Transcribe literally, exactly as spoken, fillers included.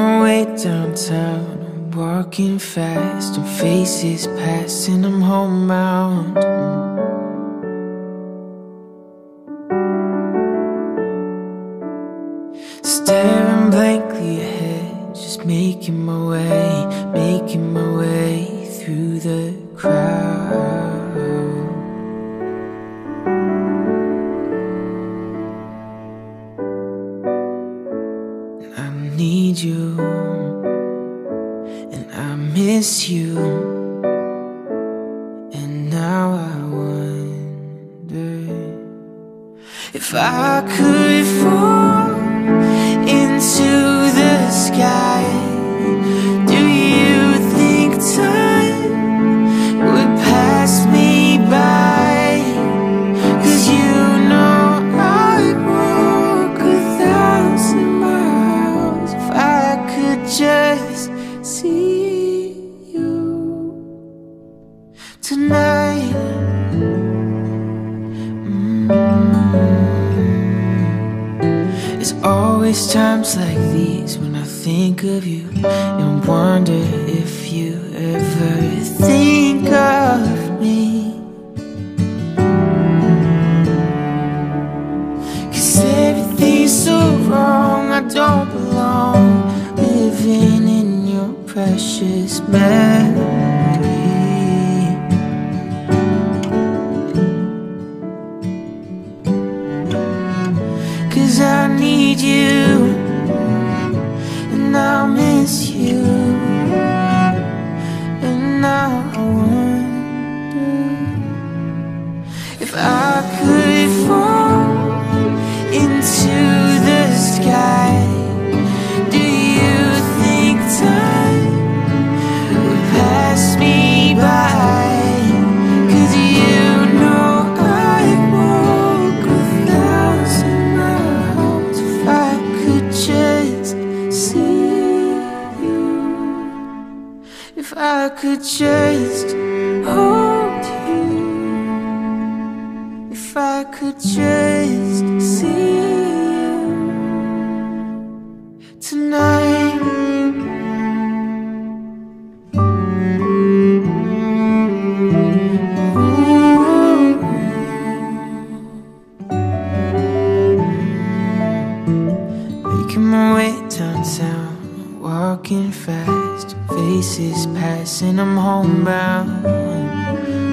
my way downtown, I'm walking fast, and faces passing, I'm homebound. Staring blankly ahead, just making my way, making my way through the crowd. I need you, and I miss you, and now I wonder if I could fall into the sky. Do you think time would pass me by? 'Cause you know I'd walk a thousand miles if I could just see you tonight. There's always times like these when I think of you and wonder if you ever think of me. 'Cause everything's so wrong, I don't belong, living in your precious memory. 'Cause I need you, and I miss you, and now I wonder if I could fall into the sky. Do you think time would pass me by? 'Cause you know I'd walk a thousand miles if I could just see you. If I could just hold you. If I could just see you tonight. Making my way downtown, walking fast, faces passing, I'm homebound.